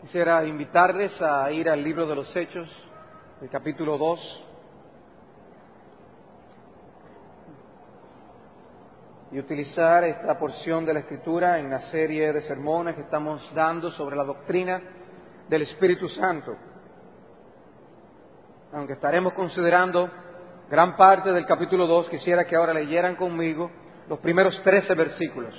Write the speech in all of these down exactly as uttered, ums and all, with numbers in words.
Quisiera invitarles a ir al libro de los Hechos, el capítulo dos, y utilizar esta porción de la Escritura en la serie de sermones que estamos dando sobre la doctrina del Espíritu Santo. Aunque estaremos considerando gran parte del capítulo dos, quisiera que ahora leyeran conmigo los primeros trece versículos.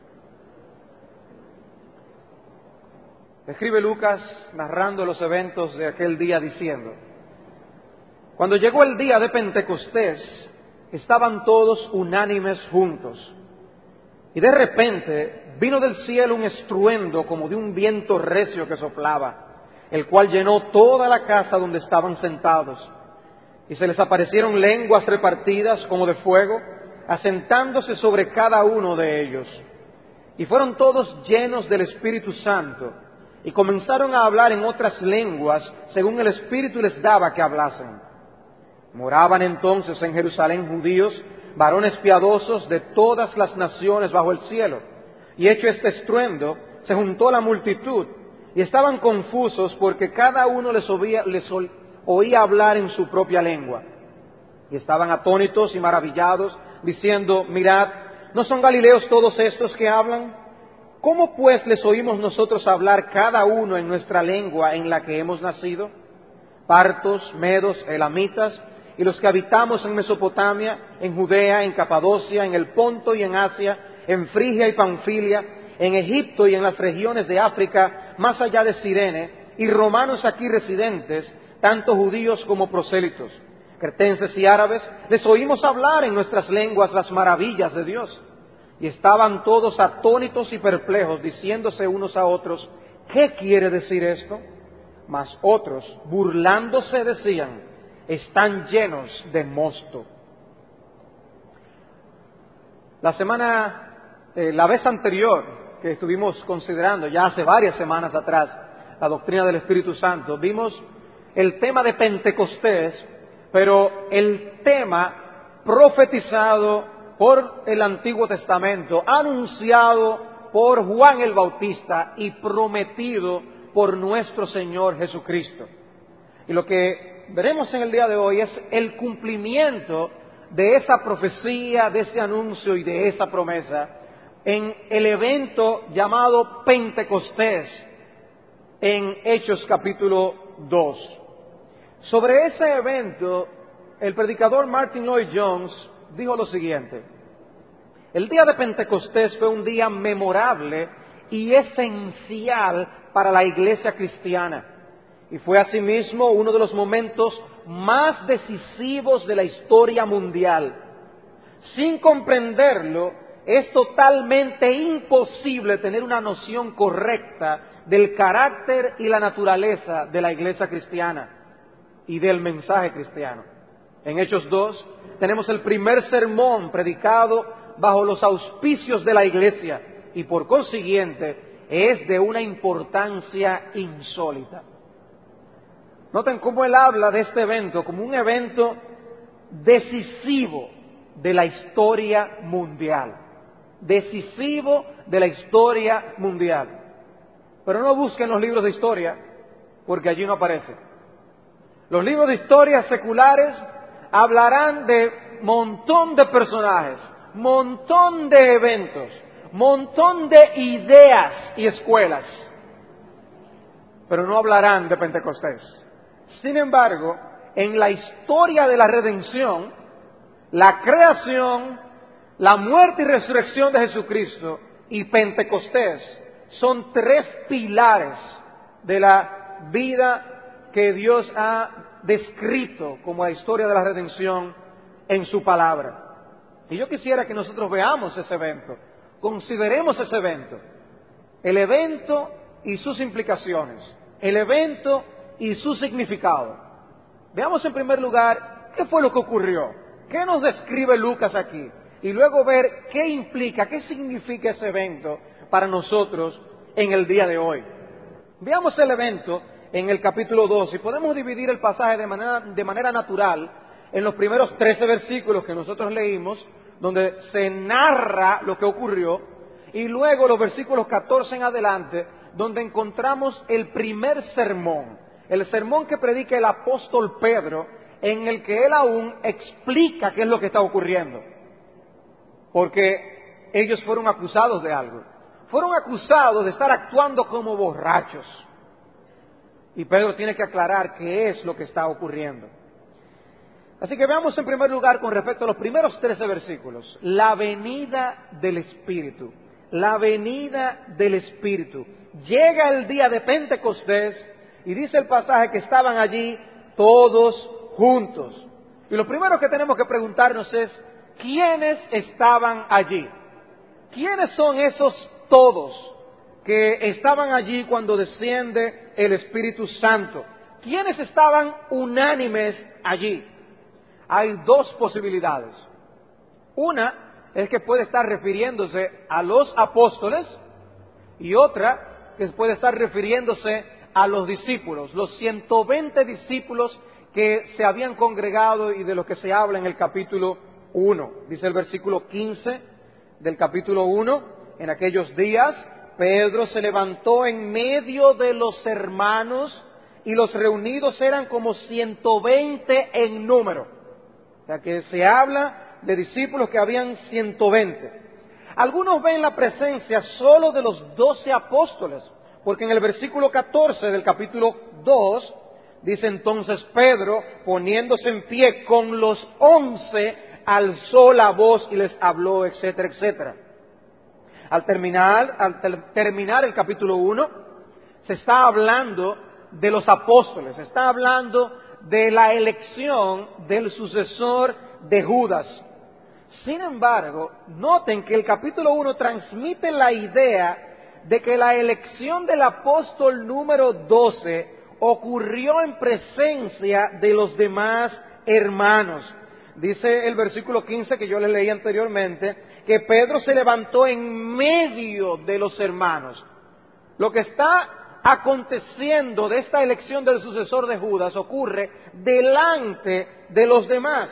Escribe Lucas narrando los eventos de aquel día diciendo: Cuando llegó el día de Pentecostés, estaban todos unánimes juntos. Y de repente vino del cielo un estruendo como de un viento recio que soplaba, el cual llenó toda la casa donde estaban sentados. Y se les aparecieron lenguas repartidas como de fuego, asentándose sobre cada uno de ellos. Y fueron todos llenos del Espíritu Santo, y comenzaron a hablar en otras lenguas, según el Espíritu les daba que hablasen. Moraban entonces en Jerusalén judíos, varones piadosos de todas las naciones bajo el cielo. Y hecho este estruendo, se juntó la multitud, y estaban confusos porque cada uno les oía, les oía hablar en su propia lengua. Y estaban atónitos y maravillados, diciendo: Mirad, ¿no son galileos todos estos que hablan? ¿Cómo pues les oímos nosotros hablar cada uno en nuestra lengua en la que hemos nacido? Partos, medos, elamitas, y los que habitamos en Mesopotamia, en Judea, en Capadocia, en el Ponto y en Asia, en Frigia y Panfilia, en Egipto y en las regiones de África, más allá de Cirene, y romanos aquí residentes, tanto judíos como prosélitos, cretenses y árabes, les oímos hablar en nuestras lenguas las maravillas de Dios. Y estaban todos atónitos y perplejos, diciéndose unos a otros: ¿qué quiere decir esto? Mas otros, burlándose, decían: están llenos de mosto. La semana, eh, la vez anterior que estuvimos considerando, ya hace varias semanas atrás, la doctrina del Espíritu Santo, vimos el tema de Pentecostés, pero el tema profetizado por el Antiguo Testamento, anunciado por Juan el Bautista y prometido por nuestro Señor Jesucristo. Y lo que veremos en el día de hoy es el cumplimiento de esa profecía, de ese anuncio y de esa promesa en el evento llamado Pentecostés en Hechos capítulo dos. Sobre ese evento, el predicador Martin Lloyd-Jones dijo lo siguiente: el día de Pentecostés fue un día memorable y esencial para la iglesia cristiana, y fue asimismo uno de los momentos más decisivos de la historia mundial. Sin comprenderlo, es totalmente imposible tener una noción correcta del carácter y la naturaleza de la iglesia cristiana y del mensaje cristiano. En Hechos dos tenemos el primer sermón predicado bajo los auspicios de la iglesia y por consiguiente es de una importancia insólita. Noten cómo él habla de este evento como un evento decisivo de la historia mundial. Decisivo de la historia mundial. Pero no busquen los libros de historia, porque allí no aparece. Los libros de historia seculares hablarán de montón de personajes, montón de eventos, montón de ideas y escuelas, pero no hablarán de Pentecostés. Sin embargo, en la historia de la redención, la creación, la muerte y resurrección de Jesucristo y Pentecostés son tres pilares de la vida que Dios ha descrito como la historia de la redención en su palabra. Y yo quisiera que nosotros veamos ese evento, consideremos ese evento, el evento y sus implicaciones, el evento y su significado. Veamos en primer lugar qué fue lo que ocurrió, qué nos describe Lucas aquí, y luego ver qué implica, qué significa ese evento para nosotros en el día de hoy. Veamos el evento en el capítulo dos, y podemos dividir el pasaje de manera, de manera natural en los primeros trece versículos que nosotros leímos, donde se narra lo que ocurrió, y luego los versículos catorce en adelante, donde encontramos el primer sermón, el sermón que predica el apóstol Pedro, en el que él aún explica qué es lo que está ocurriendo. Porque ellos fueron acusados de algo. Fueron acusados de estar actuando como borrachos. Y Pedro tiene que aclarar qué es lo que está ocurriendo. Así que veamos en primer lugar con respecto a los primeros trece versículos, la venida del Espíritu, la venida del Espíritu. Llega el día de Pentecostés y dice el pasaje que estaban allí todos juntos. Y lo primero que tenemos que preguntarnos es, ¿quiénes estaban allí? ¿Quiénes son esos todos que estaban allí cuando desciende el Espíritu Santo? ¿Quiénes estaban unánimes allí? Hay dos posibilidades. Una es que puede estar refiriéndose a los apóstoles y otra que puede estar refiriéndose a los discípulos, los ciento veinte discípulos que se habían congregado y de los que se habla en el capítulo uno. Dice el versículo quince del capítulo uno, en aquellos días Pedro se levantó en medio de los hermanos y los reunidos eran como ciento veinte en número. O sea que se habla de discípulos que habían ciento veinte. Algunos ven la presencia solo de los doce apóstoles, porque en el versículo catorce del capítulo dos dice entonces Pedro, poniéndose en pie con los once, alzó la voz y les habló, etcétera, etcétera. Al terminar, al ter- terminar el capítulo uno, se está hablando de los apóstoles, se está hablando de la elección del sucesor de Judas. Sin embargo, noten que el capítulo uno transmite la idea de que la elección del apóstol número doce ocurrió en presencia de los demás hermanos. Dice el versículo quince que yo les leí anteriormente, que Pedro se levantó en medio de los hermanos. Lo que está aconteciendo de esta elección del sucesor de Judas ocurre delante de los demás.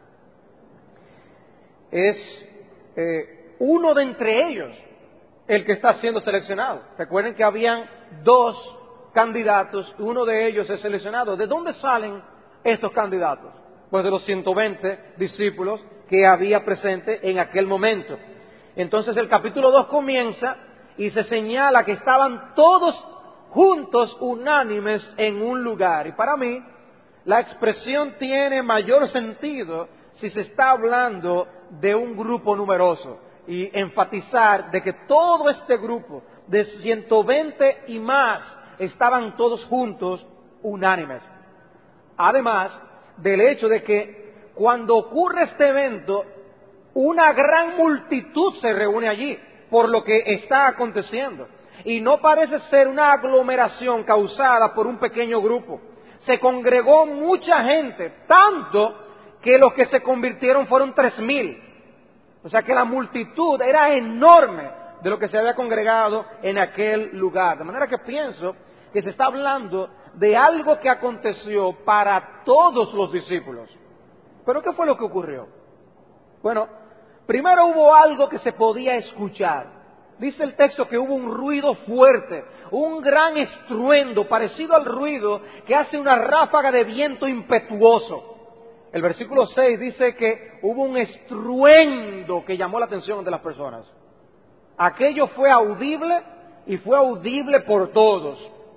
Es eh, uno de entre ellos el que está siendo seleccionado. Recuerden que habían dos candidatos, uno de ellos es seleccionado. ¿De dónde salen estos candidatos? Pues de los ciento veinte discípulos que había presente en aquel momento. Entonces el capítulo dos comienza y se señala que estaban todos juntos, unánimes en un lugar. Y para mí, la expresión tiene mayor sentido si se está hablando de un grupo numeroso y enfatizar de que todo este grupo de ciento veinte y más estaban todos juntos, unánimes. Además del hecho de que cuando ocurre este evento, una gran multitud se reúne allí por lo que está aconteciendo. Y no parece ser una aglomeración causada por un pequeño grupo. Se congregó mucha gente, tanto que los que se convirtieron fueron tres mil. O sea que la multitud era enorme de lo que se había congregado en aquel lugar. De manera que pienso que se está hablando de algo que aconteció para todos los discípulos. ¿Pero qué fue lo que ocurrió? Bueno, primero hubo algo que se podía escuchar. Dice el texto que hubo un ruido fuerte, un gran estruendo parecido al ruido que hace una ráfaga de viento impetuoso. El versículo seis dice que hubo un estruendo que llamó la atención de las personas. Aquello fue audible y fue audible por todos.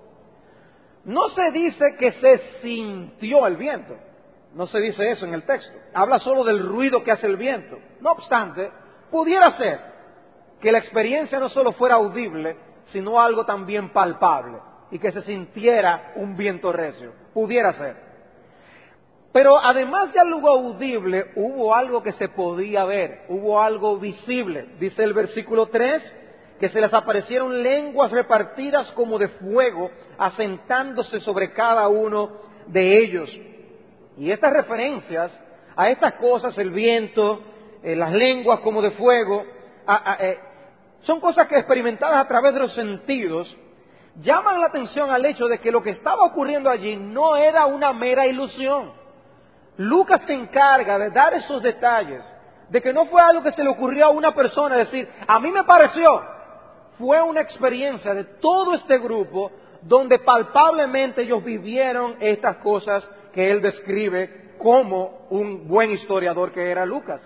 No se dice que se sintió el viento. No se dice eso en el texto. Habla solo del ruido que hace el viento. No obstante, pudiera ser que la experiencia no solo fuera audible, sino algo también palpable y que se sintiera un viento recio. Pudiera ser. Pero además de algo audible, hubo algo que se podía ver, hubo algo visible. Dice el versículo tres, que se les aparecieron lenguas repartidas como de fuego, asentándose sobre cada uno de ellos. Y estas referencias a estas cosas, el viento, eh, las lenguas como de fuego, a, a, eh, son cosas que experimentadas a través de los sentidos, llaman la atención al hecho de que lo que estaba ocurriendo allí no era una mera ilusión. Lucas se encarga de dar esos detalles, de que no fue algo que se le ocurrió a una persona decir, a mí me pareció, fue una experiencia de todo este grupo donde palpablemente ellos vivieron estas cosas que él describe como un buen historiador que era Lucas.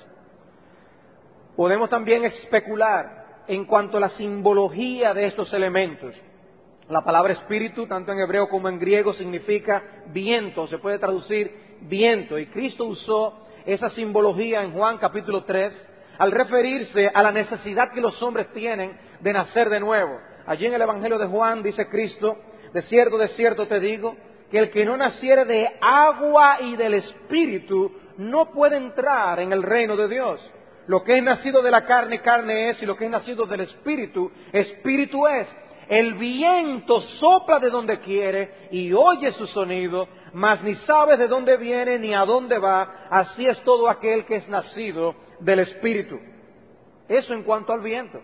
Podemos también especular en cuanto a la simbología de estos elementos. La palabra espíritu, tanto en hebreo como en griego, significa viento, se puede traducir viento, y Cristo usó esa simbología en Juan capítulo tres al referirse a la necesidad que los hombres tienen de nacer de nuevo. Allí en el Evangelio de Juan dice Cristo: de cierto, de cierto te digo, que el que no naciere de agua y del Espíritu no puede entrar en el reino de Dios. Lo que es nacido de la carne, carne es, y lo que es nacido del Espíritu, Espíritu es. El viento sopla de donde quiere y oye su sonido, mas ni sabe de dónde viene ni a dónde va. Así es todo aquel que es nacido del Espíritu. Eso en cuanto al viento.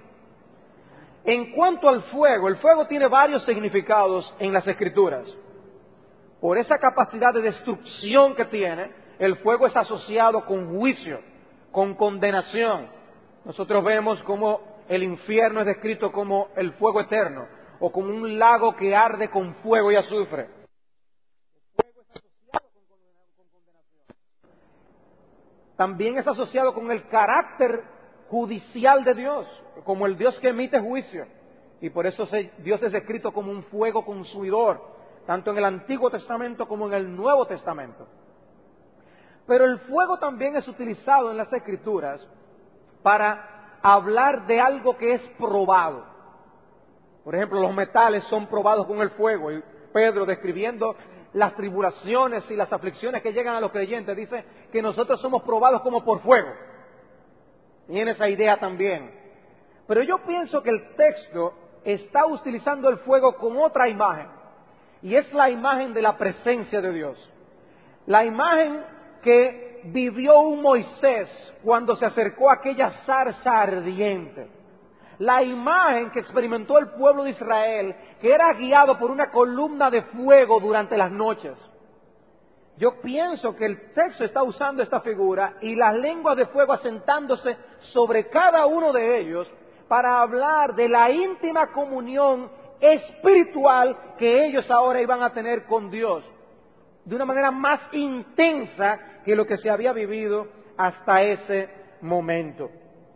En cuanto al fuego, el fuego tiene varios significados en las Escrituras. Por esa capacidad de destrucción que tiene, el fuego es asociado con juicio, con condenación. Nosotros vemos cómo el infierno es descrito como el fuego eterno, o como un lago que arde con fuego y azufre. El fuego es asociado con condenación. También es asociado con el carácter judicial de Dios, como el Dios que emite juicio. Y por eso Dios es descrito como un fuego consumidor, tanto en el Antiguo Testamento como en el Nuevo Testamento. Pero el fuego también es utilizado en las Escrituras para hablar de algo que es probado. Por ejemplo, los metales son probados con el fuego, y Pedro, describiendo las tribulaciones y las aflicciones que llegan a los creyentes, dice que nosotros somos probados como por fuego. Tiene esa idea también. Pero yo pienso que el texto está utilizando el fuego con otra imagen, y es la imagen de la presencia de Dios. La imagen que vivió un Moisés cuando se acercó a aquella zarza ardiente. La imagen que experimentó el pueblo de Israel, que era guiado por una columna de fuego durante las noches. Yo pienso que el texto está usando esta figura y las lenguas de fuego asentándose sobre cada uno de ellos para hablar de la íntima comunión espiritual que ellos ahora iban a tener con Dios, de una manera más intensa que lo que se había vivido hasta ese momento.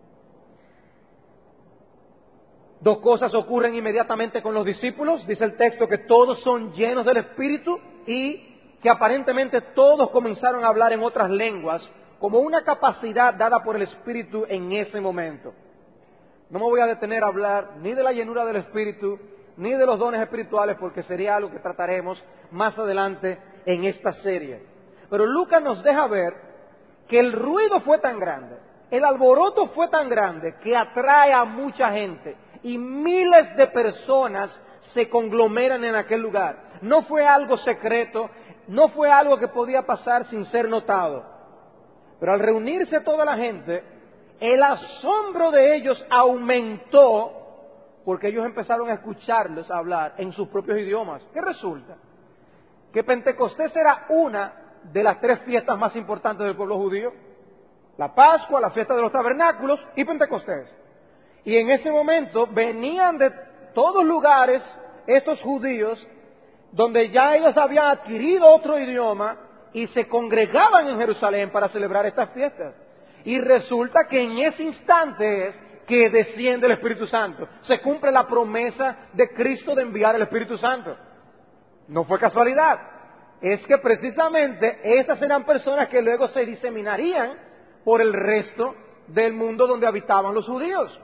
Dos cosas ocurren inmediatamente con los discípulos. Dice el texto que todos son llenos del Espíritu y que aparentemente todos comenzaron a hablar en otras lenguas como una capacidad dada por el Espíritu en ese momento. No me voy a detener a hablar ni de la llenura del Espíritu ni de los dones espirituales, porque sería algo que trataremos más adelante en esta serie. Pero Lucas nos deja ver que el ruido fue tan grande, el alboroto fue tan grande que atrae a mucha gente y miles de personas se conglomeran en aquel lugar. No fue algo secreto, no fue algo que podía pasar sin ser notado. Pero al reunirse toda la gente, el asombro de ellos aumentó porque ellos empezaron a escucharles hablar en sus propios idiomas. ¿Qué resulta? Que Pentecostés era una de las tres fiestas más importantes del pueblo judío: la Pascua, la fiesta de los tabernáculos y Pentecostés. Y en ese momento venían de todos lugares estos judíos, donde ya ellos habían adquirido otro idioma y se congregaban en Jerusalén para celebrar estas fiestas. Y resulta que en ese instante es que desciende el Espíritu Santo. Se cumple la promesa de Cristo de enviar el Espíritu Santo. No fue casualidad. Es que precisamente estas eran personas que luego se diseminarían por el resto del mundo donde habitaban los judíos.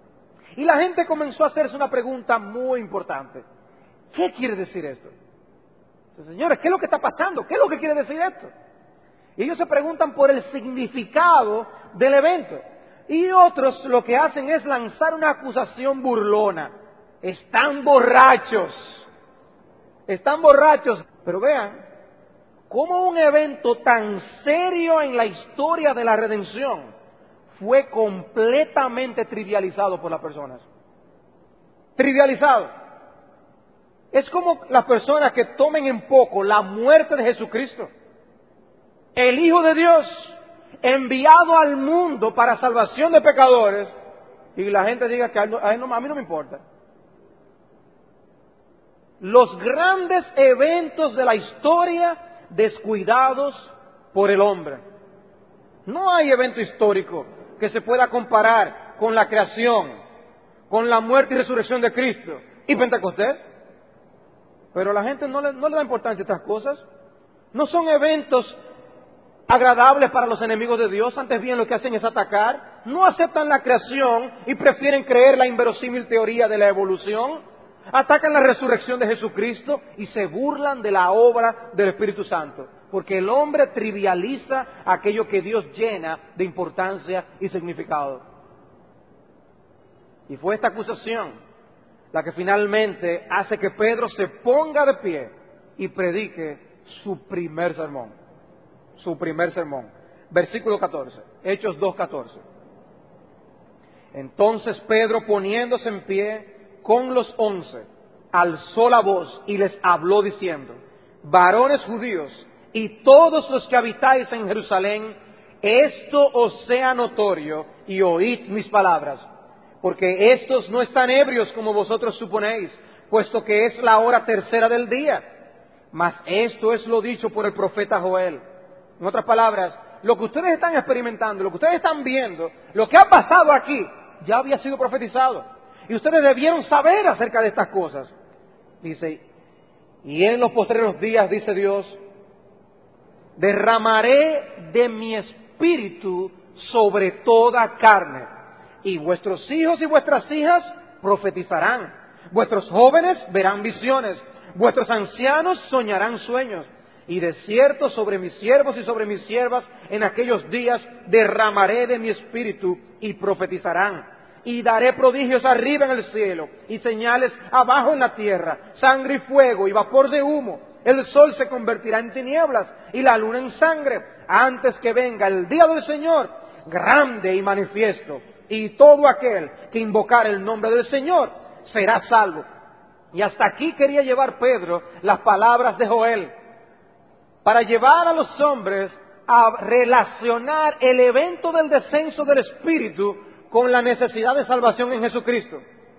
Y la gente comenzó a hacerse una pregunta muy importante. ¿Qué quiere decir esto? Señores, ¿qué es lo que está pasando? ¿Qué es lo que quiere decir esto? Y ellos se preguntan por el significado del evento. Y otros lo que hacen es lanzar una acusación burlona. Están borrachos. Están borrachos. Pero vean, cómo un evento tan serio en la historia de la redención fue completamente trivializado por las personas. Trivializado. Es como las personas que tomen en poco la muerte de Jesucristo, el Hijo de Dios, enviado al mundo para salvación de pecadores, y la gente diga que a, él no, a, él no, a mí no me importa. los grandes eventos de la historia descuidados por el hombre. No hay evento histórico que se pueda comparar con la creación, con la muerte y resurrección de Cristo y Pentecostés. Pero a la gente no le, no le da importancia a estas cosas. No son eventos agradables para los enemigos de Dios, antes bien lo que hacen es atacar. No aceptan la creación y prefieren creer la inverosímil teoría de la evolución. Atacan la resurrección de Jesucristo y se burlan de la obra del Espíritu Santo. Porque el hombre trivializa aquello que Dios llena de importancia y significado. Y fue esta acusación la que finalmente hace que Pedro se ponga de pie y predique su primer sermón. Su primer sermón. Versículo catorce, Hechos dos catorce. Entonces Pedro, poniéndose en pie con los once, alzó la voz y les habló diciendo: varones judíos y todos los que habitáis en Jerusalén, esto os sea notorio y oíd mis palabras. Porque estos no están ebrios como vosotros suponéis, puesto que es la hora tercera del día. Mas esto es lo dicho por el profeta Joel. En otras palabras, lo que ustedes están experimentando, lo que ustedes están viendo, lo que ha pasado aquí, ya había sido profetizado. Y ustedes debieron saber acerca de estas cosas. Dice, y en los postreros días, dice Dios, derramaré de mi espíritu sobre toda carne. Y vuestros hijos y vuestras hijas profetizarán. Vuestros jóvenes verán visiones. Vuestros ancianos soñarán sueños. Y de cierto sobre mis siervos y sobre mis siervas en aquellos días derramaré de mi espíritu y profetizarán. Y daré prodigios arriba en el cielo y señales abajo en la tierra, sangre y fuego y vapor de humo. El sol se convertirá en tinieblas y la luna en sangre antes que venga el día del Señor, grande y manifiesto. Y todo aquel que invocar el nombre del Señor será salvo. Y hasta aquí quería llevar Pedro las palabras de Joel, para llevar a los hombres a relacionar el evento del descenso del Espíritu con la necesidad de salvación en Jesucristo.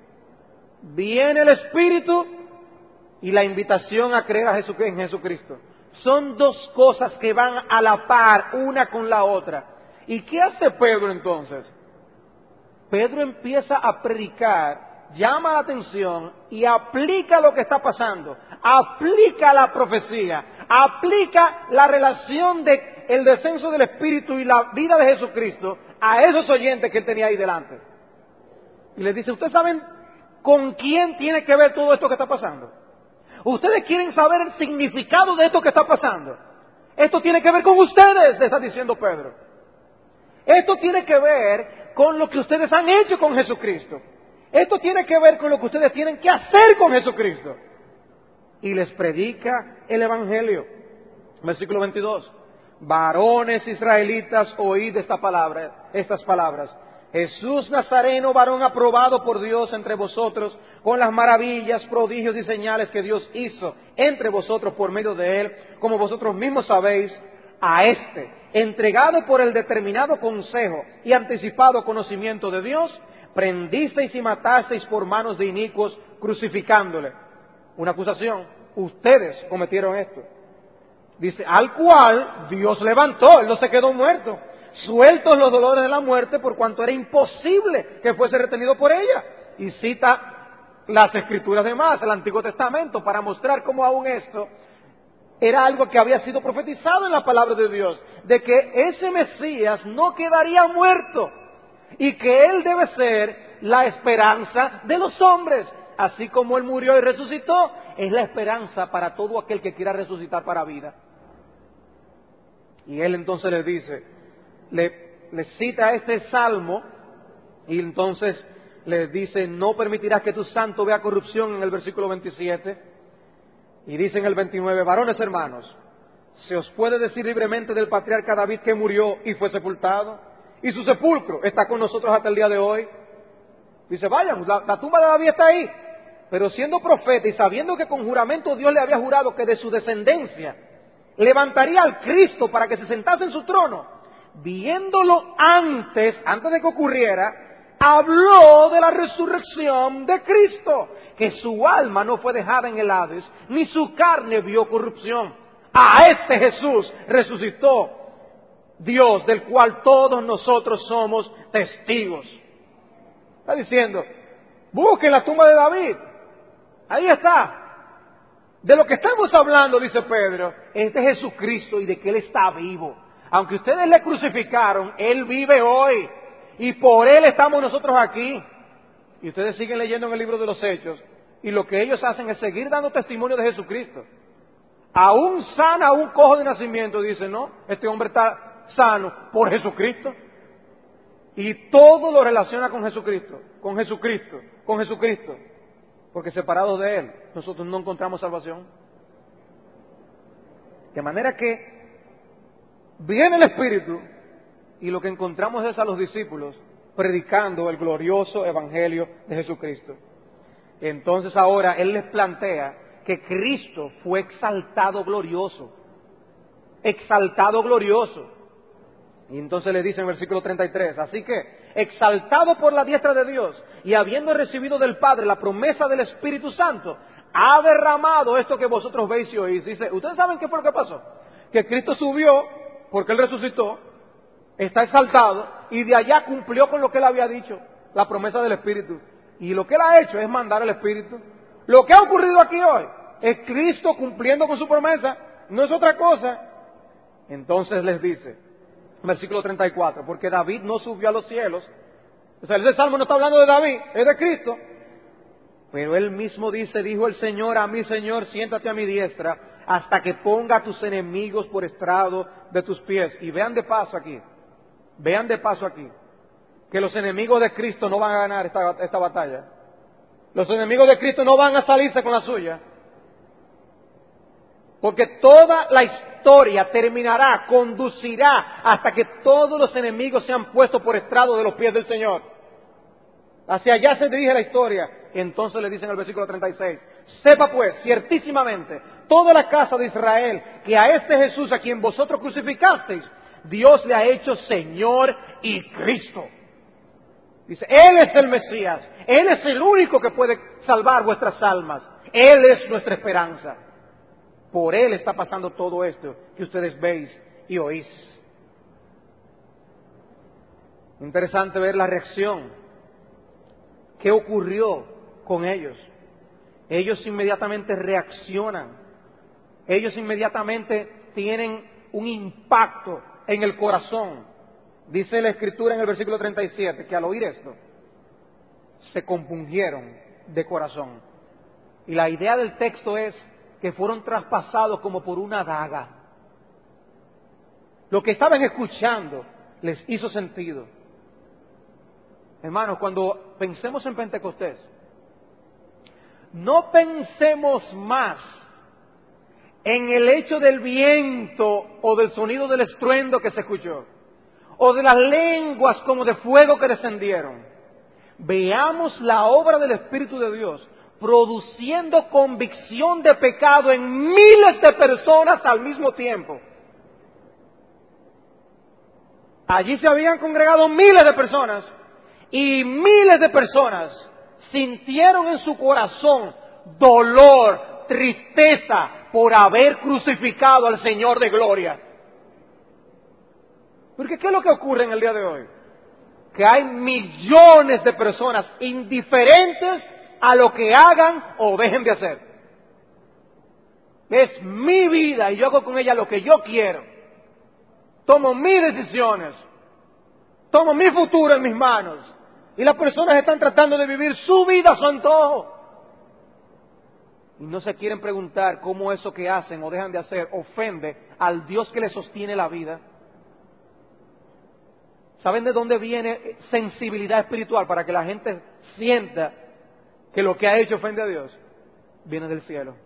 Viene el Espíritu y la invitación a creer a Jesu- en Jesucristo. Son dos cosas que van a la par, una con la otra. ¿Y qué hace Pedro entonces? Pedro empieza a predicar, llama la atención y aplica lo que está pasando, aplica la profecía, aplica la relación de el descenso del Espíritu y la vida de Jesucristo a esos oyentes que él tenía ahí delante. Y les dice, ¿ustedes saben con quién tiene que ver todo esto que está pasando? ¿Ustedes quieren saber el significado de esto que está pasando? Esto tiene que ver con ustedes, le está diciendo Pedro. Esto tiene que ver con lo que ustedes han hecho con Jesucristo. Esto tiene que ver con lo que ustedes tienen que hacer con Jesucristo. Y les predica el Evangelio. Versículo veintidós. Varones israelitas, oíd esta palabra, estas palabras. Jesús Nazareno, varón aprobado por Dios entre vosotros, con las maravillas, prodigios y señales que Dios hizo entre vosotros por medio de él, como vosotros mismos sabéis, a este, entregado por el determinado consejo y anticipado conocimiento de Dios, prendisteis y matasteis por manos de inicuos, crucificándole. Una acusación, ustedes cometieron esto. Dice, al cual Dios levantó, él no se quedó muerto, sueltos los dolores de la muerte, por cuanto era imposible que fuese retenido por ella. Y cita las escrituras de más, el Antiguo Testamento, para mostrar cómo aún esto era algo que había sido profetizado en la palabra de Dios, de que ese Mesías no quedaría muerto y que él debe ser la esperanza de los hombres. Así como él murió y resucitó, es la esperanza para todo aquel que quiera resucitar para vida. Y él entonces le dice, le, le cita este salmo y entonces le dice, no permitirás que tu santo vea corrupción, en el versículo veintisiete. Y dice en el veintinueve, varones hermanos, ¿se os puede decir libremente del patriarca David que murió y fue sepultado? Y su sepulcro está con nosotros hasta el día de hoy. Dice, vayan, la, la tumba de David está ahí. Pero siendo profeta y sabiendo que con juramento Dios le había jurado que de su descendencia levantaría al Cristo para que se sentase en su trono, viéndolo antes, antes de que ocurriera, habló de la resurrección de Cristo, que su alma no fue dejada en el Hades, ni su carne vio corrupción. A este Jesús resucitó Dios, del cual todos nosotros somos testigos. Está diciendo, busquen la tumba de David. Ahí está. De lo que estamos hablando, dice Pedro, es de Jesucristo y de que Él está vivo. Aunque ustedes le crucificaron, Él vive hoy. Y por Él estamos nosotros aquí. Y ustedes siguen leyendo en el libro de los Hechos. Y lo que ellos hacen es seguir dando testimonio de Jesucristo. Aún sana a un cojo de nacimiento, dice, no, este hombre está sano por Jesucristo. Y todo lo relaciona con Jesucristo, con Jesucristo, con Jesucristo. Porque separados de Él, nosotros no encontramos salvación. De manera que viene el Espíritu y lo que encontramos es a los discípulos predicando el glorioso Evangelio de Jesucristo. Entonces ahora Él les plantea que Cristo fue exaltado glorioso. Exaltado glorioso. Y entonces le dice en el versículo treinta y tres, así que, exaltado por la diestra de Dios y habiendo recibido del Padre la promesa del Espíritu Santo, ha derramado esto que vosotros veis y oís. Dice, ¿ustedes saben qué fue lo que pasó? Que Cristo subió, porque Él resucitó, está exaltado, y de allá cumplió con lo que Él había dicho, la promesa del Espíritu. Y lo que Él ha hecho es mandar el Espíritu. Lo que ha ocurrido aquí hoy es Cristo cumpliendo con su promesa, no es otra cosa. Entonces les dice, versículo treinta y cuatro, porque David no subió a los cielos. O sea, ese salmo no está hablando de David, es de Cristo. Pero él mismo dice, dijo el Señor a mi Señor, siéntate a mi diestra, hasta que ponga a tus enemigos por estrado de tus pies. Y vean de paso aquí, vean de paso aquí, que los enemigos de Cristo no van a ganar esta, esta batalla. Los enemigos de Cristo no van a salirse con la suya. Porque toda la historia terminará, conducirá hasta que todos los enemigos sean puestos por estrado de los pies del Señor. Hacia allá se dirige la historia. Entonces le dice en el versículo treinta y seis, sepa pues, ciertísimamente, toda la casa de Israel, que a este Jesús a quien vosotros crucificasteis, Dios le ha hecho Señor y Cristo. Dice, Él es el Mesías, Él es el único que puede salvar vuestras almas, Él es nuestra esperanza. Por Él está pasando todo esto que ustedes veis y oís. Interesante ver la reacción. ¿Qué ocurrió con ellos? Ellos inmediatamente reaccionan. Ellos inmediatamente tienen un impacto en el corazón. Dice la Escritura en el versículo treinta y siete que al oír esto, se compungieron de corazón. Y la idea del texto es que fueron traspasados como por una daga. Lo que estaban escuchando les hizo sentido. Hermanos, cuando pensemos en Pentecostés, no pensemos más en el hecho del viento o del sonido del estruendo que se escuchó, o de las lenguas como de fuego que descendieron. Veamos la obra del Espíritu de Dios produciendo convicción de pecado en miles de personas al mismo tiempo. Allí se habían congregado miles de personas y miles de personas sintieron en su corazón dolor, tristeza por haber crucificado al Señor de gloria. Porque ¿qué es lo que ocurre en el día de hoy? Que hay millones de personas indiferentes a lo que hagan o dejen de hacer. Es mi vida y yo hago con ella lo que yo quiero. Tomo mis decisiones. Tomo mi futuro en mis manos. Y las personas están tratando de vivir su vida a su antojo. Y no se quieren preguntar cómo eso que hacen o dejan de hacer ofende al Dios que les sostiene la vida. ¿Saben de dónde viene sensibilidad espiritual para que la gente sienta que lo que ha hecho ofende a Dios? Viene del cielo.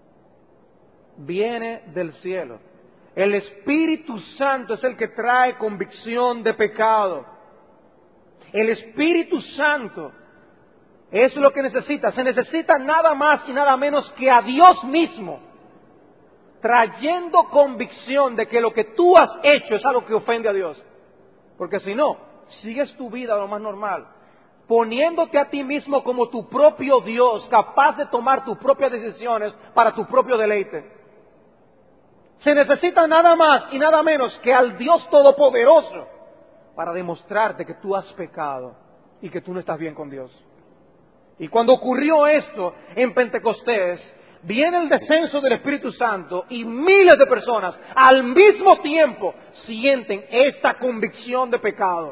Viene del cielo. El Espíritu Santo es el que trae convicción de pecado. El Espíritu Santo es lo que necesita. Se necesita nada más y nada menos que a Dios mismo, trayendo convicción de que lo que tú has hecho es algo que ofende a Dios. Porque si no, sigues tu vida lo más normal. poniéndote a ti mismo como tu propio Dios, capaz de tomar tus propias decisiones para tu propio deleite. Se necesita nada más y nada menos que al Dios Todopoderoso para demostrarte que tú has pecado y que tú no estás bien con Dios. Y cuando ocurrió esto en Pentecostés, viene el descenso del Espíritu Santo y miles de personas al mismo tiempo sienten esta convicción de pecado.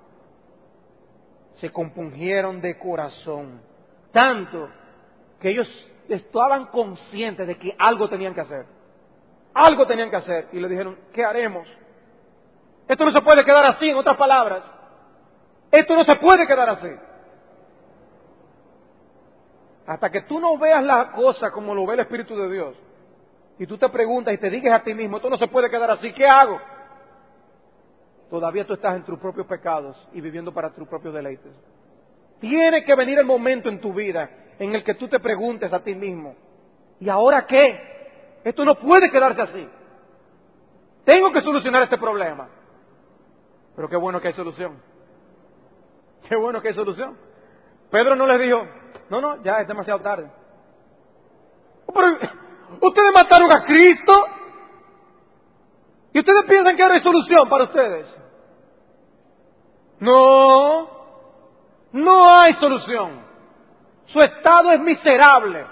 Se compungieron de corazón, tanto que ellos estaban conscientes de que algo tenían que hacer. Algo tenían que hacer. Y le dijeron, ¿qué haremos? Esto no se puede quedar así, en otras palabras. Esto no se puede quedar así. Hasta que tú no veas la cosa como lo ve el Espíritu de Dios, y tú te preguntas y te digas a ti mismo, esto no se puede quedar así, ¿qué hago? Todavía tú estás en tus propios pecados y viviendo para tus propios deleites. Tiene que venir el momento en tu vida en el que tú te preguntes a ti mismo, ¿y ahora qué? Esto no puede quedarse así. Tengo que solucionar este problema. Pero qué bueno que hay solución. Qué bueno que hay solución. Pedro no les dijo, no, no, ya es demasiado tarde. Pero ustedes mataron a Cristo y ustedes piensan que ahora hay solución para ustedes. No, no hay solución. Su estado es miserable.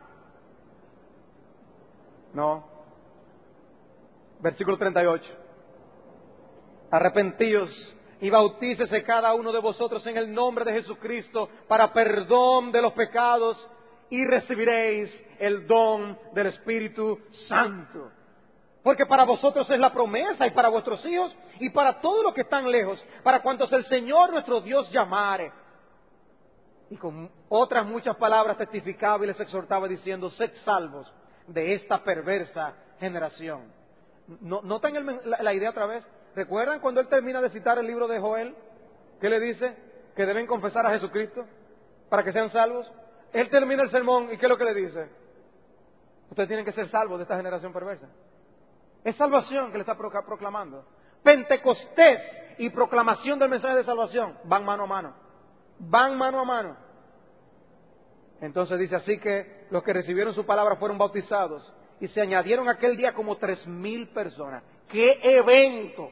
No. Versículo treinta y ocho. Arrepentíos y bautícese cada uno de vosotros en el nombre de Jesucristo para perdón de los pecados y recibiréis el don del Espíritu Santo. Porque para vosotros es la promesa y para vuestros hijos y para todos los que están lejos, para cuantos el Señor nuestro Dios llamare. Y con otras muchas palabras testificaba y les exhortaba diciendo, sed salvos de esta perversa generación. ¿No, ¿Notan el, la, la idea otra vez? ¿Recuerdan cuando él termina de citar el libro de Joel? ¿Qué le dice? Que deben confesar a Jesucristo para que sean salvos. Él termina el sermón y ¿qué es lo que le dice? Ustedes tienen que ser salvos de esta generación perversa. Es salvación que le está proclamando. Pentecostés y proclamación del mensaje de salvación van mano a mano. Van mano a mano. Entonces dice así que los que recibieron su palabra fueron bautizados y se añadieron aquel día como tres mil personas. ¡Qué evento!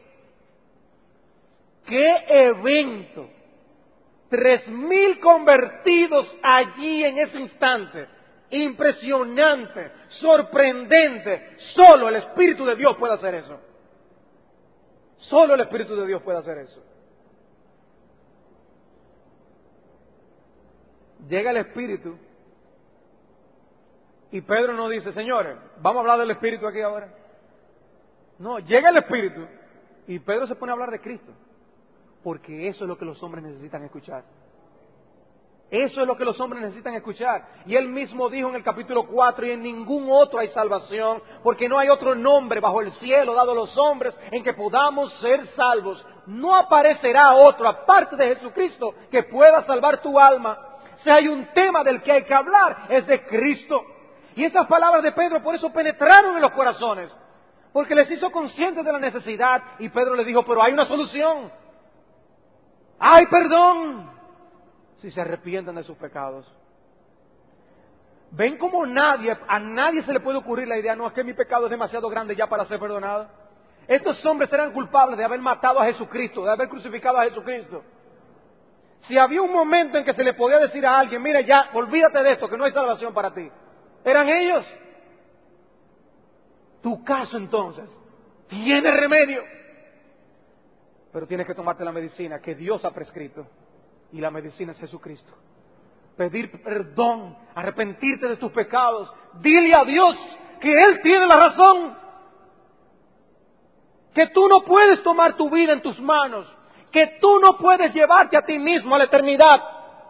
¡Qué evento! Tres mil convertidos allí en ese instante. Impresionante, sorprendente. Solo el Espíritu de Dios puede hacer eso. Solo el Espíritu de Dios puede hacer eso. Llega el Espíritu y Pedro nos dice, señores, vamos a hablar del Espíritu aquí ahora. No, llega el Espíritu y Pedro se pone a hablar de Cristo, porque eso es lo que los hombres necesitan escuchar. Eso es lo que los hombres necesitan escuchar. Y él mismo dijo en el capítulo cuatro, y en ningún otro hay salvación, porque no hay otro nombre bajo el cielo dado a los hombres en que podamos ser salvos. No aparecerá otro aparte de Jesucristo que pueda salvar tu alma. Si hay un tema del que hay que hablar, es de Cristo. Y esas palabras de Pedro por eso penetraron en los corazones, porque les hizo conscientes de la necesidad. Y Pedro les dijo, pero hay una solución. Hay perdón si se arrepienten de sus pecados. ¿Ven cómo nadie, a nadie se le puede ocurrir la idea, no, es que mi pecado es demasiado grande ya para ser perdonado? Estos hombres eran culpables de haber matado a Jesucristo, de haber crucificado a Jesucristo. Si había un momento en que se le podía decir a alguien, mira ya, olvídate de esto, que no hay salvación para ti, eran ellos. Tu caso entonces tiene remedio, pero tienes que tomarte la medicina que Dios ha prescrito. Y la medicina es Jesucristo. Pedir perdón, arrepentirte de tus pecados. Dile a Dios que Él tiene la razón. Que tú no puedes tomar tu vida en tus manos. Que tú no puedes llevarte a ti mismo a la eternidad.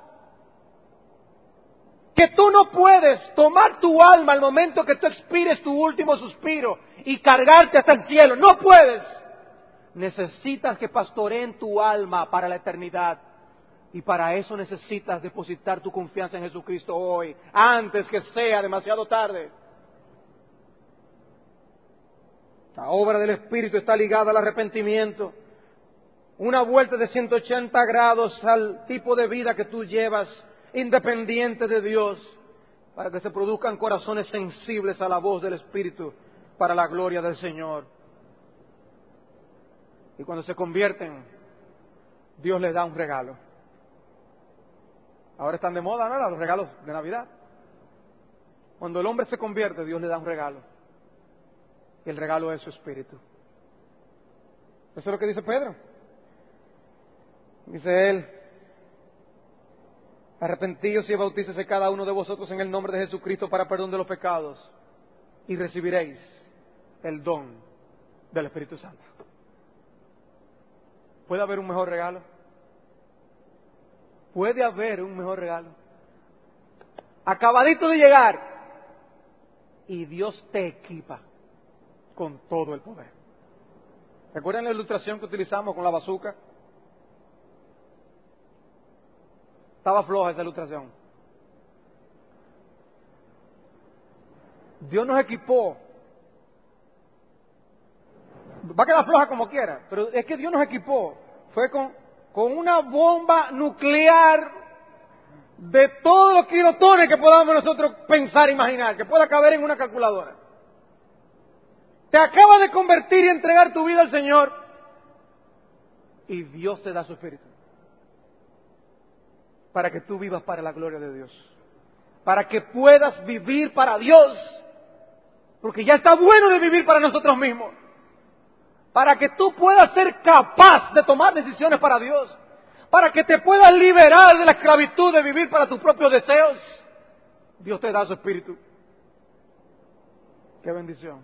Que tú no puedes tomar tu alma al momento que tú expires tu último suspiro y cargarte hasta el cielo. No puedes. Necesitas que pastoreen tu alma para la eternidad. Y para eso necesitas depositar tu confianza en Jesucristo hoy, antes que sea demasiado tarde. La obra del Espíritu está ligada al arrepentimiento. una vuelta de ciento ochenta grados al tipo de vida que tú llevas, independiente de Dios, para que se produzcan corazones sensibles a la voz del Espíritu, para la gloria del Señor. Y cuando se convierten, Dios les da un regalo. Ahora están de moda, ¿no?, los regalos de Navidad. Cuando el hombre se convierte, Dios le da un regalo. Y el regalo es su Espíritu. Eso es lo que dice Pedro. Dice él: arrepentíos y bautícese cada uno de vosotros en el nombre de Jesucristo para perdón de los pecados, y recibiréis el don del Espíritu Santo. ¿Puede haber un mejor regalo? ¿Puede haber un mejor regalo? Acabadito de llegar, y Dios te equipa con todo el poder. ¿Recuerdan la ilustración que utilizamos con la bazuca? Estaba floja esa ilustración. Dios nos equipó. Va a quedar floja como quiera, pero es que Dios nos equipó. Fue con, con una bomba nuclear de todos los kilotones que podamos nosotros pensar e imaginar, que pueda caber en una calculadora. Te acabas de convertir y entregar tu vida al Señor, y Dios te da su Espíritu para que tú vivas para la gloria de Dios, para que puedas vivir para Dios, porque ya está bueno de vivir para nosotros mismos, para que tú puedas ser capaz de tomar decisiones para Dios, para que te puedas liberar de la esclavitud de vivir para tus propios deseos. Dios te da su Espíritu. ¡Qué bendición!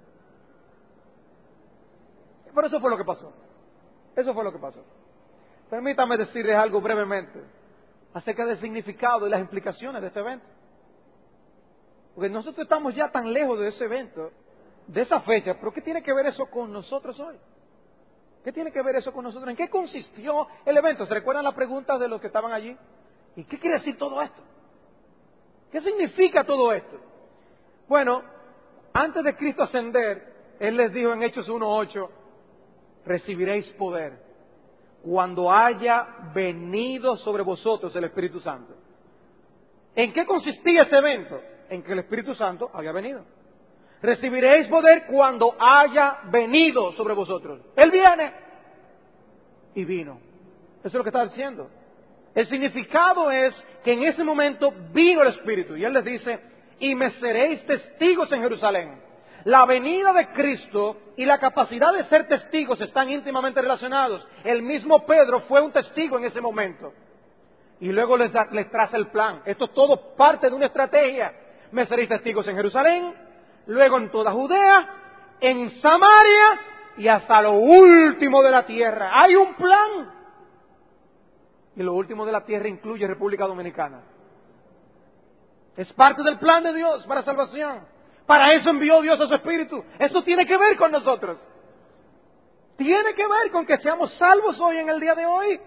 Pero eso fue lo que pasó. Eso fue lo que pasó. Permítame decirles algo brevemente acerca del significado y las implicaciones de este evento. Porque nosotros estamos ya tan lejos de ese evento, de esa fecha, pero ¿qué tiene que ver eso con nosotros hoy? ¿Qué tiene que ver eso con nosotros? ¿En qué consistió el evento? ¿Se recuerdan las preguntas de los que estaban allí? ¿Y qué quiere decir todo esto? ¿Qué significa todo esto? Bueno, antes de Cristo ascender, Él les dijo en Hechos uno ocho, recibiréis poder cuando haya venido sobre vosotros el Espíritu Santo. ¿En qué consistía ese evento? En que el Espíritu Santo había venido. Recibiréis poder cuando haya venido sobre vosotros. Él viene y vino. Eso es lo que está diciendo. El significado es que en ese momento vino el Espíritu. Y Él les dice, y me seréis testigos en Jerusalén. La venida de Cristo y la capacidad de ser testigos están íntimamente relacionados. El mismo Pedro fue un testigo en ese momento. Y luego les, da, les traza el plan. Esto es todo parte de una estrategia. Me seréis testigos en Jerusalén, luego en toda Judea, en Samaria y hasta lo último de la tierra. Hay un plan. Y lo último de la tierra incluye República Dominicana. Es parte del plan de Dios para salvación. Para eso envió Dios a su Espíritu. Eso tiene que ver con nosotros. Tiene que ver con que seamos salvos hoy, en el día de hoy.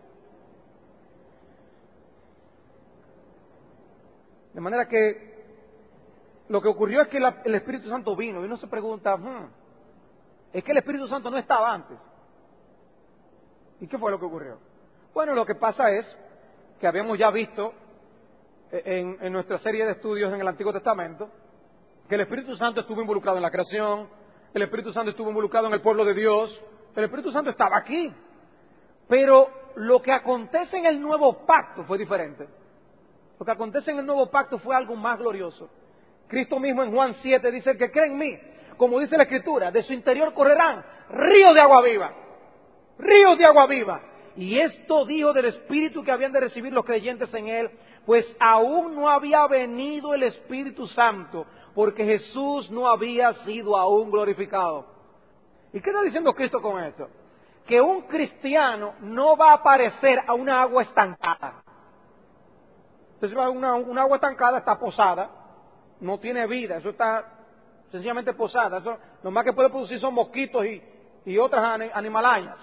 De manera que lo que ocurrió es que la, el Espíritu Santo vino y uno se pregunta, hmm, es que el Espíritu Santo no estaba antes. ¿Y qué fue lo que ocurrió? Bueno, lo que pasa es que habíamos ya visto en, en nuestra serie de estudios en el Antiguo Testamento que el Espíritu Santo estuvo involucrado en la creación, el Espíritu Santo estuvo involucrado en el pueblo de Dios, el Espíritu Santo estaba aquí. Pero lo que acontece en el nuevo pacto fue diferente. Lo que acontece en el nuevo pacto fue algo más glorioso. Cristo mismo en Juan siete dice, el que cree en mí, como dice la Escritura, de su interior correrán ríos de agua viva. Ríos de agua viva. Y esto dijo del Espíritu que habían de recibir los creyentes en Él, pues aún no había venido el Espíritu Santo, porque Jesús no había sido aún glorificado. ¿Y qué está diciendo Cristo con esto? Que un cristiano no va a parecer a una agua estancada. Entonces una, una agua estancada está posada, no tiene vida, eso está sencillamente posada. Eso, lo más que puede producir son mosquitos y, y otras animalañas.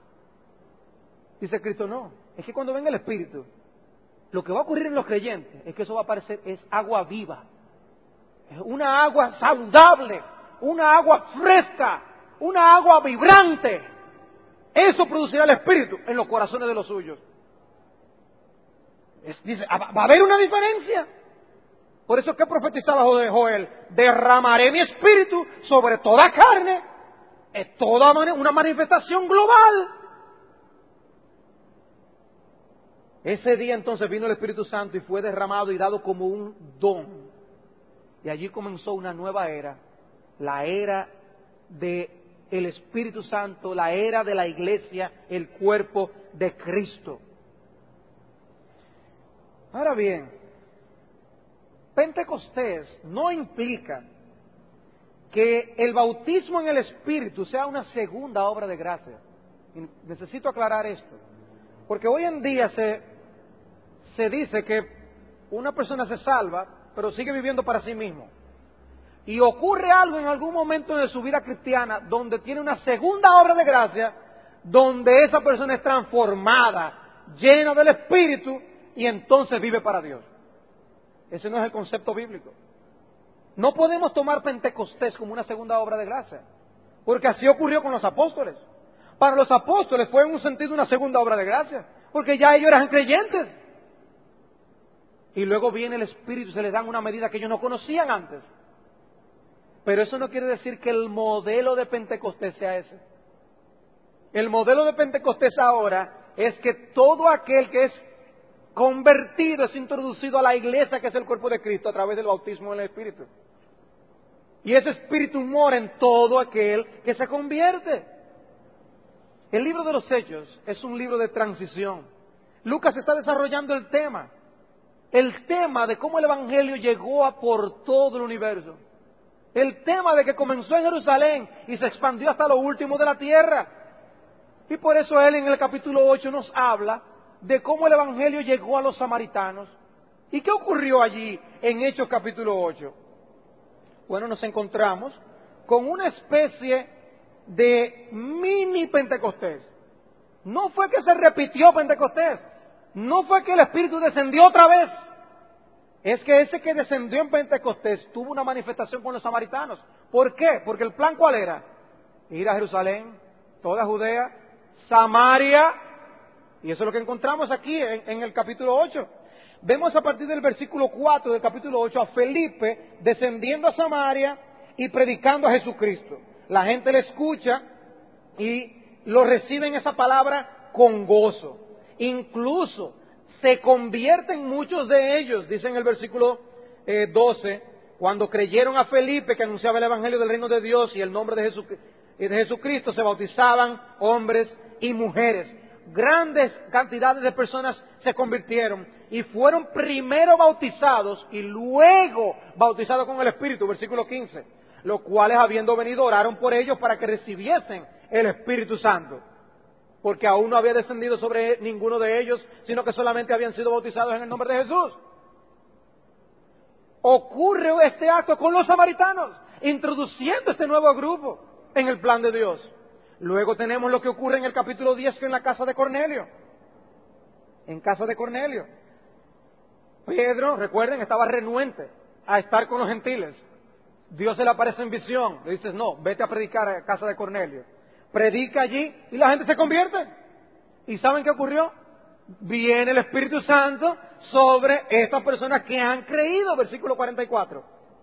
Dice Cristo, no, es que cuando venga el Espíritu, lo que va a ocurrir en los creyentes es que eso va a aparecer, es agua viva, es una agua saludable, una agua fresca, una agua vibrante. eso producirá el Espíritu en los corazones de los suyos. Es, dice, va a haber una diferencia. Por eso que profetizaba Joel, derramaré mi Espíritu sobre toda carne. Es toda una manifestación global. Ese día entonces vino el Espíritu Santo y fue derramado y dado como un don. Y allí comenzó una nueva era, la era del Espíritu Santo, la era de la iglesia, el cuerpo de Cristo. Ahora bien, Pentecostés no implica que el bautismo en el Espíritu sea una segunda obra de gracia. Y necesito aclarar esto, porque hoy en día se, se dice que una persona se salva, pero sigue viviendo para sí mismo. Y ocurre algo en algún momento de su vida cristiana donde tiene una segunda obra de gracia, donde esa persona es transformada, llena del Espíritu, y entonces vive para Dios. Ese no es el concepto bíblico. No podemos tomar Pentecostés como una segunda obra de gracia, porque así ocurrió con los apóstoles. Para los apóstoles fue en un sentido una segunda obra de gracia, porque ya ellos eran creyentes. Y luego viene el Espíritu, se les dan una medida que ellos no conocían antes. Pero eso no quiere decir que el modelo de Pentecostés sea ese. El modelo de Pentecostés ahora es que todo aquel que es convertido es introducido a la iglesia, que es el cuerpo de Cristo, a través del bautismo en el Espíritu. Y ese Espíritu mora en todo aquel que se convierte. El libro de los Hechos es un libro de transición. Lucas está desarrollando el tema. El tema de cómo el Evangelio llegó a por todo el universo. El tema de que comenzó en Jerusalén y se expandió hasta lo último de la tierra. Y por eso él en el capítulo ocho nos habla de cómo el Evangelio llegó a los samaritanos. ¿Y qué ocurrió allí en Hechos capítulo ocho? Bueno, nos encontramos con una especie de mini Pentecostés. No fue que se repitió Pentecostés, no fue que el Espíritu descendió otra vez. Es que ese que descendió en Pentecostés tuvo una manifestación con los samaritanos. ¿Por qué? Porque el plan ¿cuál era? Ir a Jerusalén, toda Judea, Samaria, y eso es lo que encontramos aquí en, en el capítulo ocho. Vemos a partir del versículo cuatro del capítulo ocho a Felipe descendiendo a Samaria y predicando a Jesucristo. La gente le escucha y lo reciben esa palabra con gozo. Incluso se convierten muchos de ellos, dice en el versículo eh, doce, cuando creyeron a Felipe que anunciaba el Evangelio del reino de Dios y el nombre de, Jesu, de Jesucristo, se bautizaban hombres y mujeres. Grandes cantidades de personas se convirtieron y fueron primero bautizados y luego bautizados con el Espíritu, versículo quince, los cuales habiendo venido oraron por ellos para que recibiesen el Espíritu Santo, porque aún no había descendido sobre ninguno de ellos, sino que solamente habían sido bautizados en el nombre de Jesús. Ocurre este acto con los samaritanos, introduciendo este nuevo grupo en el plan de Dios. Luego tenemos lo que ocurre en el capítulo diez, que en la casa de Cornelio. En casa de Cornelio. Pedro, recuerden, estaba renuente a estar con los gentiles. Dios se le aparece en visión. Le dices, no, vete a predicar a casa de Cornelio. Predica allí y la gente se convierte. ¿Y saben qué ocurrió? Viene el Espíritu Santo sobre estas personas que han creído, versículo cuarenta y cuatro.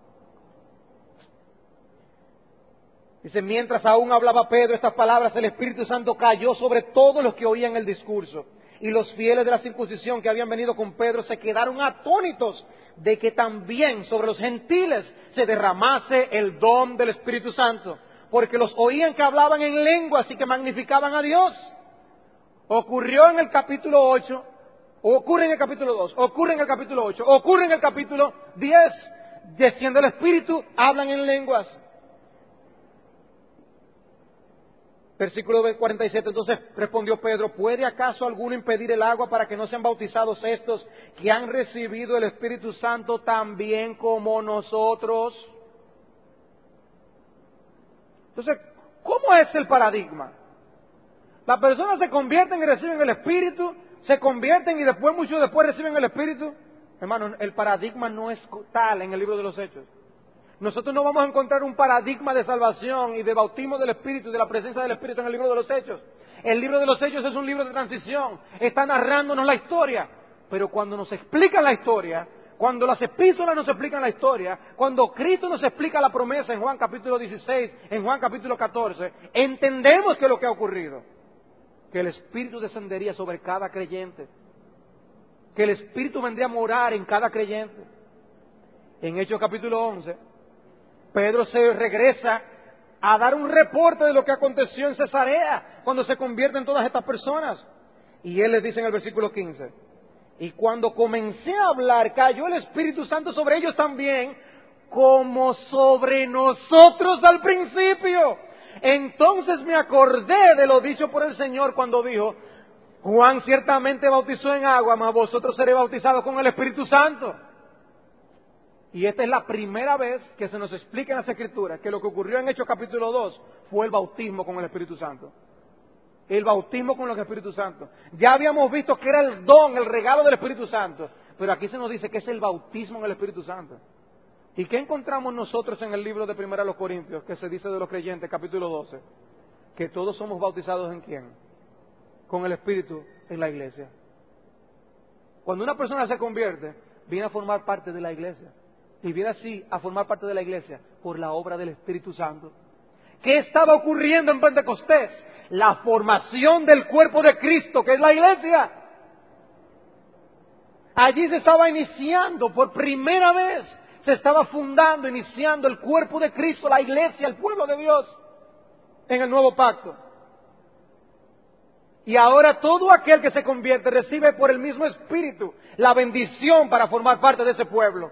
Dice, mientras aún hablaba Pedro estas palabras, el Espíritu Santo cayó sobre todos los que oían el discurso. Y los fieles de la circuncisión que habían venido con Pedro se quedaron atónitos de que también sobre los gentiles se derramase el don del Espíritu Santo, porque los oían que hablaban en lenguas y que magnificaban a Dios. Ocurrió en el capítulo ocho, ocurre en el capítulo dos, ocurre en el capítulo ocho, ocurre en el capítulo diez. Desciende el Espíritu, hablan en lenguas. Versículo cuarenta y siete, entonces respondió Pedro, ¿puede acaso alguno impedir el agua para que no sean bautizados estos que han recibido el Espíritu Santo también como nosotros? Entonces, ¿cómo es el paradigma? Las personas se convierten y reciben el Espíritu, se convierten y después, mucho después, reciben el Espíritu. Hermano, el paradigma no es tal en el libro de los Hechos. Nosotros no vamos a encontrar un paradigma de salvación y de bautismo del Espíritu y de la presencia del Espíritu en el libro de los Hechos. El libro de los Hechos es un libro de transición, está narrándonos la historia. Pero cuando nos explican la historia, cuando las epístolas nos explican la historia, cuando Cristo nos explica la promesa en Juan capítulo dieciséis, en Juan capítulo catorce, entendemos que es lo que ha ocurrido. Que el Espíritu descendería sobre cada creyente. Que el Espíritu vendría a morar en cada creyente. En Hechos capítulo once, Pedro se regresa a dar un reporte de lo que aconteció en Cesarea, cuando se convierten todas estas personas. Y él les dice en el versículo quince, y cuando comencé a hablar, cayó el Espíritu Santo sobre ellos también, como sobre nosotros al principio. Entonces me acordé de lo dicho por el Señor cuando dijo, Juan ciertamente bautizó en agua, mas vosotros seréis bautizados con el Espíritu Santo. Y esta es la primera vez que se nos explica en las Escrituras que lo que ocurrió en Hechos capítulo dos fue el bautismo con el Espíritu Santo. El bautismo con el Espíritu Santo. Ya habíamos visto que era el don, el regalo del Espíritu Santo, pero aquí se nos dice que es el bautismo en el Espíritu Santo. ¿Y qué encontramos nosotros en el libro de Primera de los Corintios, que se dice de los creyentes, capítulo doce? Que todos somos bautizados ¿en quién? Con el Espíritu en la iglesia. Cuando una persona se convierte, viene a formar parte de la iglesia. Y viene así a formar parte de la iglesia por la obra del Espíritu Santo. ¿Qué estaba ocurriendo en Pentecostés? La formación del cuerpo de Cristo, que es la iglesia. Allí se estaba iniciando por primera vez, se estaba fundando, iniciando el cuerpo de Cristo, la iglesia, el pueblo de Dios, en el nuevo pacto. Y ahora todo aquel que se convierte recibe por el mismo Espíritu la bendición para formar parte de ese pueblo.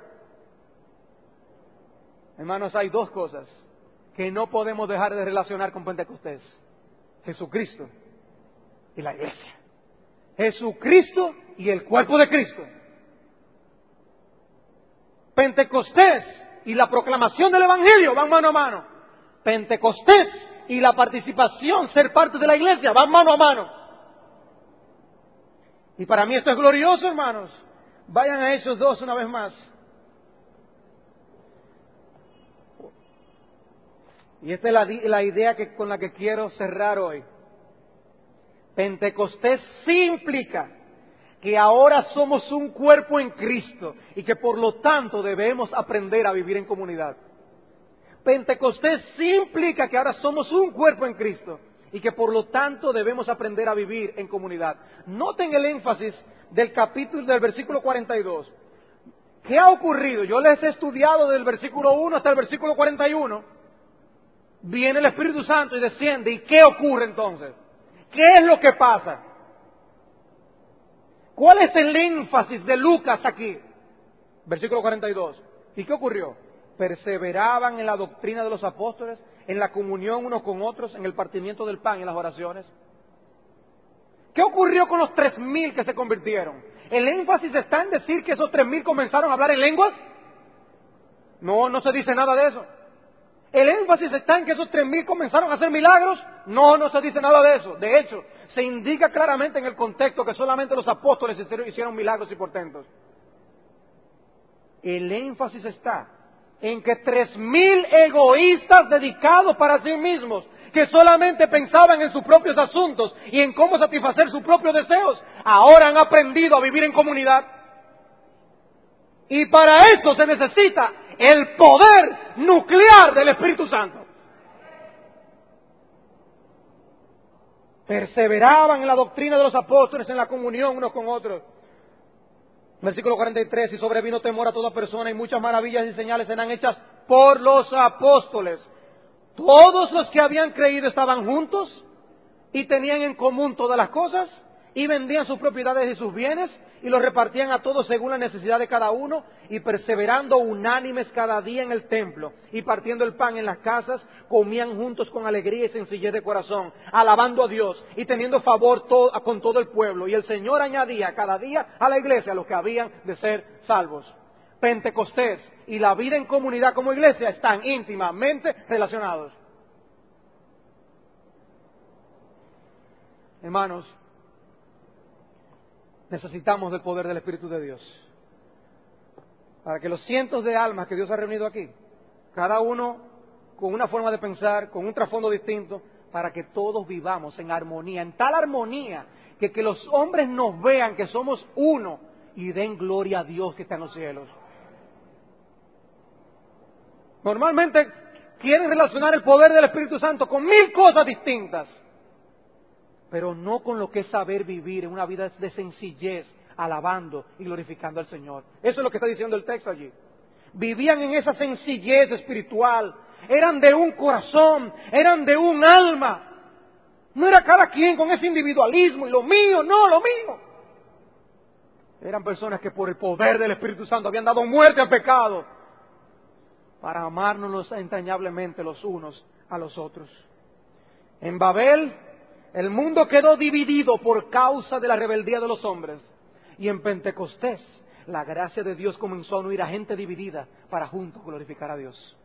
Hermanos, hay dos cosas que no podemos dejar de relacionar con Pentecostés: Jesucristo y la iglesia. Jesucristo y el cuerpo de Cristo. Pentecostés y la proclamación del Evangelio van mano a mano. Pentecostés y la participación, ser parte de la iglesia, van mano a mano. Y para mí esto es glorioso, hermanos. Vayan a Hechos dos una vez más. Y esta es la, la idea que, con la que quiero cerrar hoy. Pentecostés sí implica que ahora somos un cuerpo en Cristo y que por lo tanto debemos aprender a vivir en comunidad. Pentecostés sí implica que ahora somos un cuerpo en Cristo y que por lo tanto debemos aprender a vivir en comunidad. Noten el énfasis del capítulo, del versículo cuarenta y dos. ¿Qué ha ocurrido? Yo les he estudiado del versículo uno hasta el versículo cuarenta y uno. Viene el Espíritu Santo y desciende. ¿Y qué ocurre entonces? ¿Qué es lo que pasa? ¿Cuál es el énfasis de Lucas aquí? Versículo cuarenta y dos. ¿Y qué ocurrió? Perseveraban en la doctrina de los apóstoles, en la comunión unos con otros, en el partimiento del pan y en las oraciones. ¿Qué ocurrió con los tres mil que se convirtieron? ¿El énfasis está en decir que esos tres mil comenzaron a hablar en lenguas? No, no se dice nada de eso. ¿El énfasis está en que esos tres mil comenzaron a hacer milagros? No, no se dice nada de eso. De hecho, se indica claramente en el contexto que solamente los apóstoles hicieron, hicieron milagros y portentos. El énfasis está en que tres mil egoístas dedicados para sí mismos, que solamente pensaban en sus propios asuntos y en cómo satisfacer sus propios deseos, ahora han aprendido a vivir en comunidad. Y para eso se necesita el poder nuclear del Espíritu Santo. Perseveraban en la doctrina de los apóstoles, en la comunión unos con otros. Versículo cuarenta y tres, y sobrevino temor a toda persona, y muchas maravillas y señales eran hechas por los apóstoles. Todos los que habían creído estaban juntos y tenían en común todas las cosas, y vendían sus propiedades y sus bienes, y los repartían a todos según la necesidad de cada uno, y perseverando unánimes cada día en el templo, y partiendo el pan en las casas, comían juntos con alegría y sencillez de corazón, alabando a Dios, y teniendo favor todo, con todo el pueblo. Y el Señor añadía cada día a la iglesia a los que habían de ser salvos. Pentecostés y la vida en comunidad como iglesia están íntimamente relacionados. Hermanos, necesitamos del poder del Espíritu de Dios para que los cientos de almas que Dios ha reunido aquí, cada uno con una forma de pensar, con un trasfondo distinto, para que todos vivamos en armonía, en tal armonía que, que los hombres nos vean que somos uno y den gloria a Dios que está en los cielos. Normalmente quieren relacionar el poder del Espíritu Santo con mil cosas distintas, pero no con lo que es saber vivir en una vida de sencillez, alabando y glorificando al Señor. Eso es lo que está diciendo el texto allí. Vivían en esa sencillez espiritual, eran de un corazón, eran de un alma. No era cada quien con ese individualismo y lo mío, no, lo mío. Eran personas que por el poder del Espíritu Santo habían dado muerte al pecado para amarnos entrañablemente los unos a los otros. En Babel, el mundo quedó dividido por causa de la rebeldía de los hombres. Y en Pentecostés, la gracia de Dios comenzó a unir a gente dividida para juntos glorificar a Dios.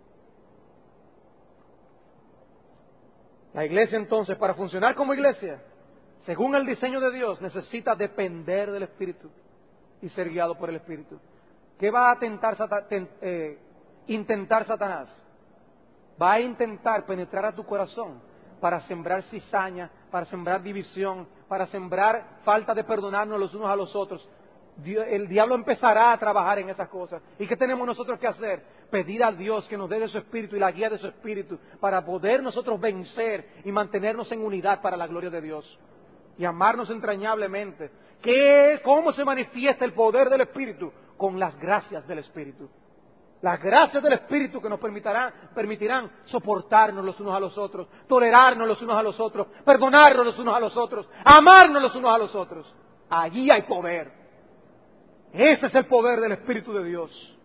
La iglesia entonces, para funcionar como iglesia, según el diseño de Dios, necesita depender del Espíritu y ser guiado por el Espíritu. ¿Qué va a tentar, ten, eh, intentar Satanás? Va a intentar penetrar a tu corazón para sembrar cizaña, para sembrar división, para sembrar falta de perdonarnos los unos a los otros. El diablo empezará a trabajar en esas cosas. ¿Y qué tenemos nosotros que hacer? Pedir a Dios que nos dé de su Espíritu y la guía de su Espíritu para poder nosotros vencer y mantenernos en unidad para la gloria de Dios y amarnos entrañablemente. ¿Qué, ¿Cómo se manifiesta el poder del Espíritu? Con las gracias del Espíritu. Las gracias del Espíritu que nos permitirán, permitirán soportarnos los unos a los otros, tolerarnos los unos a los otros, perdonarnos los unos a los otros, amarnos los unos a los otros. Allí hay poder. Ese es el poder del Espíritu de Dios.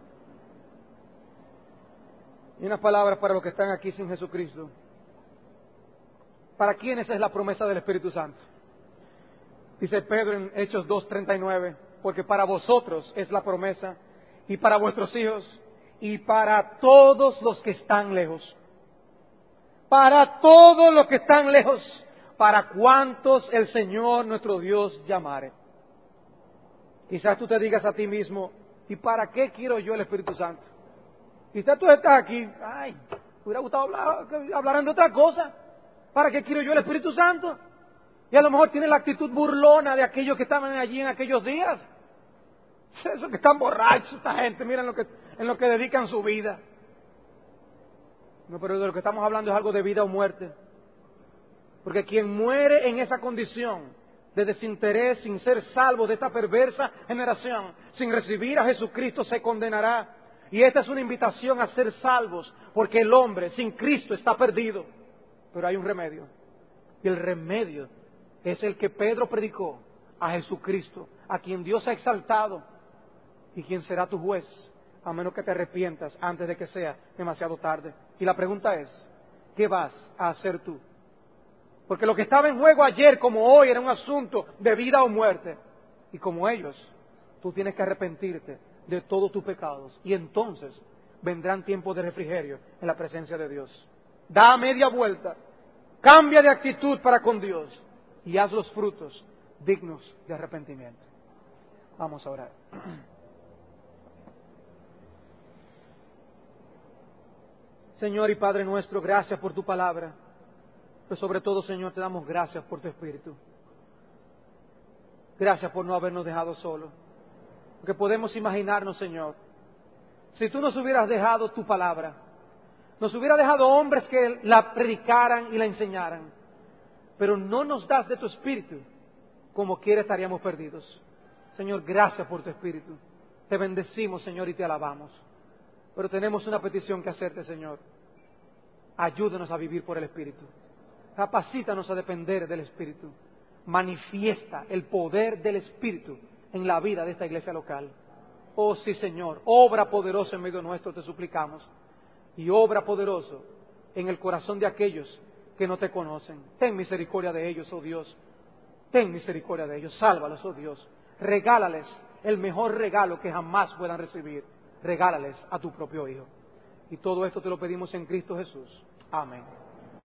Y unas palabras para los que están aquí sin Jesucristo. ¿Para quiénes es la promesa del Espíritu Santo? Dice Pedro en Hechos dos treinta y nueve, porque para vosotros es la promesa, y para vuestros hijos, y para todos los que están lejos. Para todos los que están lejos, para cuantos el Señor nuestro Dios llamare. Quizás tú te digas a ti mismo, ¿y para qué quiero yo el Espíritu Santo? Quizás tú estás aquí, ay, me hubiera gustado hablar, hablar de otra cosa. ¿Para qué quiero yo el Espíritu Santo? Y a lo mejor tienes la actitud burlona de aquellos que estaban allí en aquellos días. Esos que están borrachos, esta gente, miren lo que, en lo que dedican su vida. No, pero de lo que estamos hablando es algo de vida o muerte. Porque quien muere en esa condición de desinterés, sin ser salvo de esta perversa generación, sin recibir a Jesucristo, se condenará. Y esta es una invitación a ser salvos, porque el hombre sin Cristo está perdido. Pero hay un remedio. Y el remedio es el que Pedro predicó, a Jesucristo, a quien Dios ha exaltado y quien será tu juez, a menos que te arrepientas antes de que sea demasiado tarde. Y la pregunta es, ¿qué vas a hacer tú? Porque lo que estaba en juego ayer como hoy era un asunto de vida o muerte. Y como ellos, tú tienes que arrepentirte de todos tus pecados. Y entonces vendrán tiempos de refrigerio en la presencia de Dios. Da media vuelta, cambia de actitud para con Dios y haz los frutos dignos de arrepentimiento. Vamos a orar. Señor y Padre nuestro, gracias por tu palabra. Pero sobre todo, Señor, te damos gracias por tu Espíritu. Gracias por no habernos dejado solos. Porque podemos imaginarnos, Señor, si tú nos hubieras dejado tu palabra, nos hubiera dejado hombres que la predicaran y la enseñaran, pero no nos das de tu Espíritu, como quiera estaríamos perdidos. Señor, gracias por tu Espíritu. Te bendecimos, Señor, y te alabamos. Pero tenemos una petición que hacerte, Señor. Ayúdanos a vivir por el Espíritu. Capacítanos a depender del Espíritu. Manifiesta el poder del Espíritu en la vida de esta iglesia local. Oh sí, Señor, obra poderosa en medio nuestro, te suplicamos. Y obra poderoso en el corazón de aquellos que no te conocen. Ten misericordia de ellos, oh Dios. Ten misericordia de ellos. Sálvalos, oh Dios. Regálales el mejor regalo que jamás puedan recibir. Regálales a tu propio Hijo. Y todo esto te lo pedimos en Cristo Jesús. Amén.